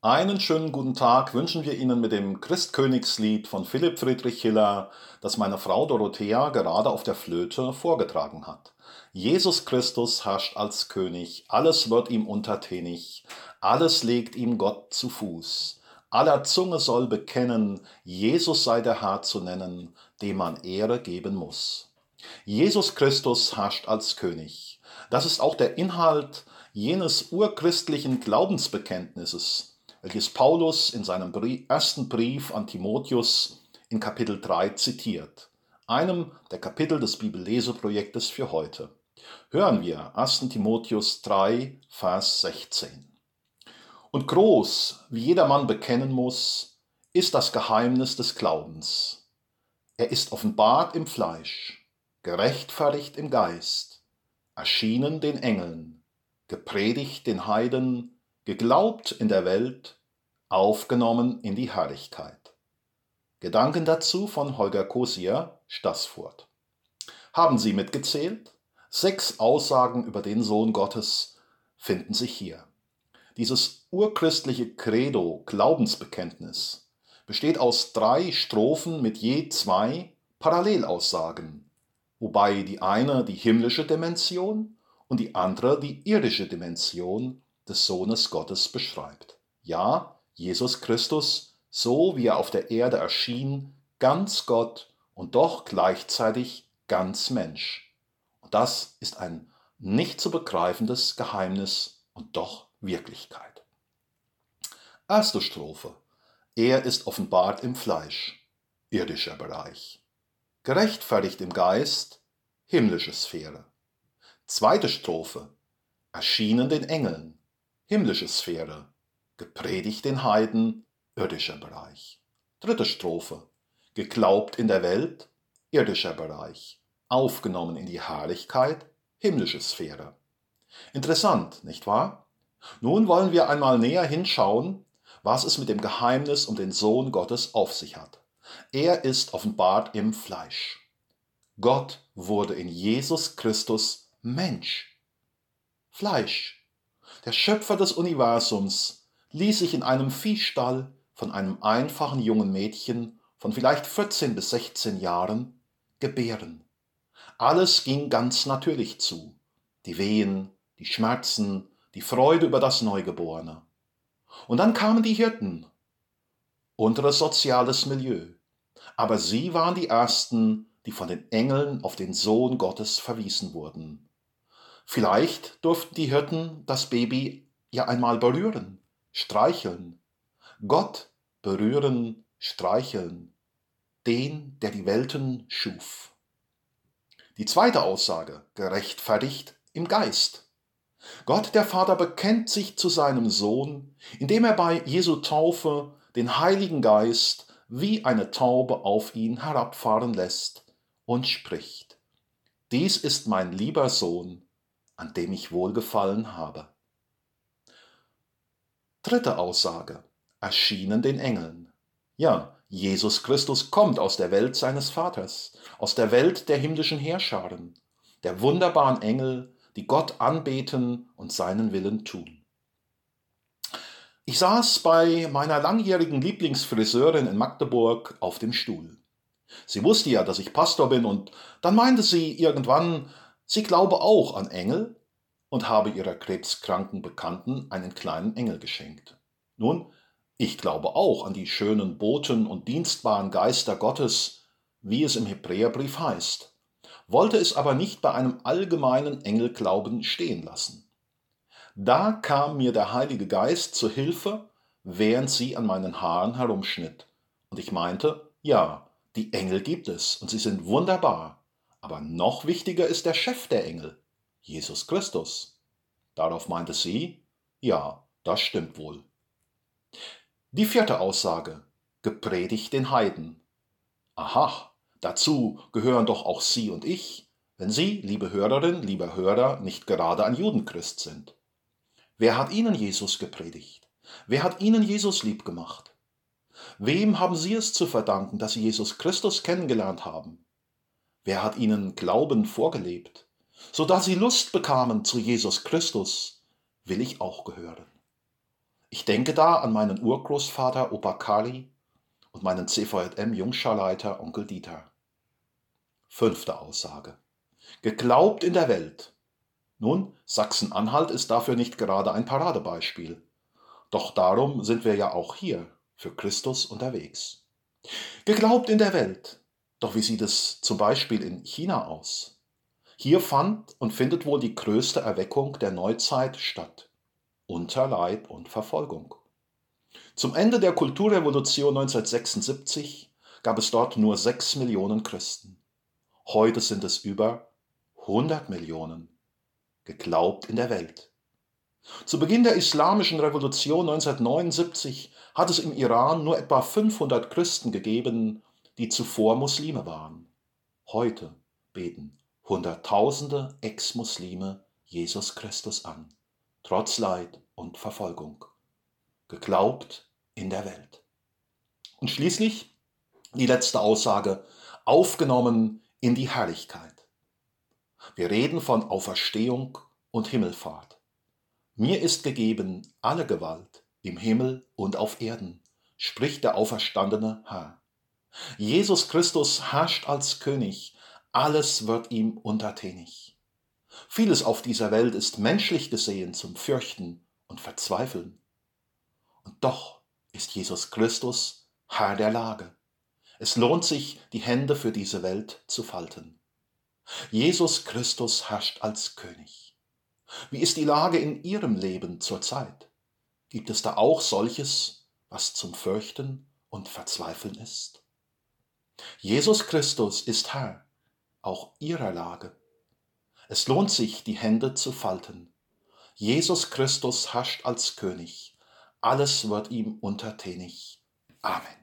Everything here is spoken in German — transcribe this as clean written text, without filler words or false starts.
Einen schönen guten Tag wünschen wir Ihnen mit dem Christkönigslied von Philipp Friedrich Hiller, das meine Frau Dorothea gerade auf der Flöte vorgetragen hat. Jesus Christus herrscht als König, alles wird ihm untertänig, alles legt ihm Gott zu Fuß. Aller Zunge soll bekennen, Jesus sei der Herr zu nennen, dem man Ehre geben muss. Jesus Christus herrscht als König. Das ist auch der Inhalt jenes urchristlichen Glaubensbekenntnisses, welches Paulus in seinem ersten Brief an Timotheus in Kapitel 3 zitiert, einem der Kapitel des Bibelleseprojektes für heute. Hören wir 1. Timotheus 3, Vers 16. Und groß, wie jedermann bekennen muss, ist das Geheimnis des Glaubens. Er ist offenbart im Fleisch, gerechtfertigt im Geist, erschienen den Engeln, gepredigt den Heiden, geglaubt in der Welt, aufgenommen in die Herrlichkeit. Gedanken dazu von Holger Kosier, Staßfurt. Haben Sie mitgezählt? 6 Aussagen über den Sohn Gottes finden sich hier. Dieses urchristliche Credo, Glaubensbekenntnis, besteht aus 3 Strophen mit je 2 Parallelaussagen, wobei die eine die himmlische Dimension und die andere die irdische Dimension des Sohnes Gottes beschreibt. Ja, Jesus Christus, so wie er auf der Erde erschien, ganz Gott und doch gleichzeitig ganz Mensch. Und das ist ein nicht zu begreifendes Geheimnis und doch Wirklichkeit. Erste Strophe. Er ist offenbart im Fleisch, irdischer Bereich. Gerechtfertigt im Geist, himmlische Sphäre. Zweite Strophe. Erschienen den Engeln, himmlische Sphäre. Gepredigt den Heiden, irdischer Bereich. Dritte Strophe. Geglaubt in der Welt, irdischer Bereich. Aufgenommen in die Herrlichkeit, himmlische Sphäre. Interessant, nicht wahr? Nun wollen wir einmal näher hinschauen, was es mit dem Geheimnis um den Sohn Gottes auf sich hat. Er ist offenbart im Fleisch. Gott wurde in Jesus Christus Mensch. Fleisch. Der Schöpfer des Universums ließ sich in einem Viehstall von einem einfachen jungen Mädchen von vielleicht 14 bis 16 Jahren gebären. Alles ging ganz natürlich zu. Die Wehen, die Schmerzen, die Freude über das Neugeborene. Und dann kamen die Hirten, unteres soziales Milieu. Aber sie waren die Ersten, die von den Engeln auf den Sohn Gottes verwiesen wurden. Vielleicht durften die Hirten das Baby ja einmal berühren, streicheln. Gott berühren, streicheln, den, der die Welten schuf. Die zweite Aussage, gerechtfertigt im Geist. Gott der Vater bekennt sich zu seinem Sohn, indem er bei Jesu Taufe den Heiligen Geist wie eine Taube auf ihn herabfahren lässt und spricht: Dies ist mein lieber Sohn, an dem ich wohlgefallen habe. Dritte Aussage, erschienen den Engeln. Ja, Jesus Christus kommt aus der Welt seines Vaters, aus der Welt der himmlischen Heerscharen, der wunderbaren Engel, die Gott anbeten und seinen Willen tun. Ich saß bei meiner langjährigen Lieblingsfriseurin in Magdeburg auf dem Stuhl. Sie wusste ja, dass ich Pastor bin, und dann meinte sie irgendwann, sie glaube auch an Engel und habe ihrer krebskranken Bekannten einen kleinen Engel geschenkt. Nun, ich glaube auch an die schönen Boten und dienstbaren Geister Gottes, wie es im Hebräerbrief heißt, wollte es aber nicht bei einem allgemeinen Engelglauben stehen lassen. Da kam mir der Heilige Geist zu Hilfe, während sie an meinen Haaren herumschnitt. Und ich meinte, ja, die Engel gibt es und sie sind wunderbar. Aber noch wichtiger ist der Chef der Engel, Jesus Christus. Darauf meinte sie, ja, das stimmt wohl. Die vierte Aussage, gepredigt den Heiden. Aha, dazu gehören doch auch Sie und ich, wenn Sie, liebe Hörerin, lieber Hörer, nicht gerade ein Judenchrist sind. Wer hat Ihnen Jesus gepredigt? Wer hat Ihnen Jesus lieb gemacht? Wem haben Sie es zu verdanken, dass Sie Jesus Christus kennengelernt haben? Wer hat Ihnen Glauben vorgelebt, sodass Sie Lust bekamen zu Jesus Christus? Will ich auch gehören. Ich denke da an meinen Urgroßvater Opa Kali und meinen CVJM-Jungscharleiter Onkel Dieter. 5. Aussage. Geglaubt in der Welt. Nun, Sachsen-Anhalt ist dafür nicht gerade ein Paradebeispiel. Doch darum sind wir ja auch hier, für Christus unterwegs. Geglaubt in der Welt. Doch wie sieht es zum Beispiel in China aus? Hier fand und findet wohl die größte Erweckung der Neuzeit statt. Unter Leid und Verfolgung. Zum Ende der Kulturrevolution 1976 gab es dort nur 6 Millionen Christen. Heute sind es über 100 Millionen. Geglaubt in der Welt. Zu Beginn der Islamischen Revolution 1979 hat es im Iran nur etwa 500 Christen gegeben, die zuvor Muslime waren. Heute beten Hunderttausende Ex-Muslime Jesus Christus an, trotz Leid und Verfolgung. Geglaubt in der Welt. Und schließlich die letzte Aussage, aufgenommen in die Herrlichkeit. Wir reden von Auferstehung und Himmelfahrt. Mir ist gegeben alle Gewalt im Himmel und auf Erden, spricht der auferstandene Herr. Jesus Christus herrscht als König, alles wird ihm untertänig. Vieles auf dieser Welt ist menschlich gesehen zum Fürchten und Verzweifeln. Und doch ist Jesus Christus Herr der Lage. Es lohnt sich, die Hände für diese Welt zu falten. Jesus Christus herrscht als König. Wie ist die Lage in Ihrem Leben zurzeit? Gibt es da auch solches, was zum Fürchten und Verzweifeln ist? Jesus Christus ist Herr, auch Ihrer Lage. Es lohnt sich, die Hände zu falten. Jesus Christus herrscht als König. Alles wird ihm untertänig. Amen.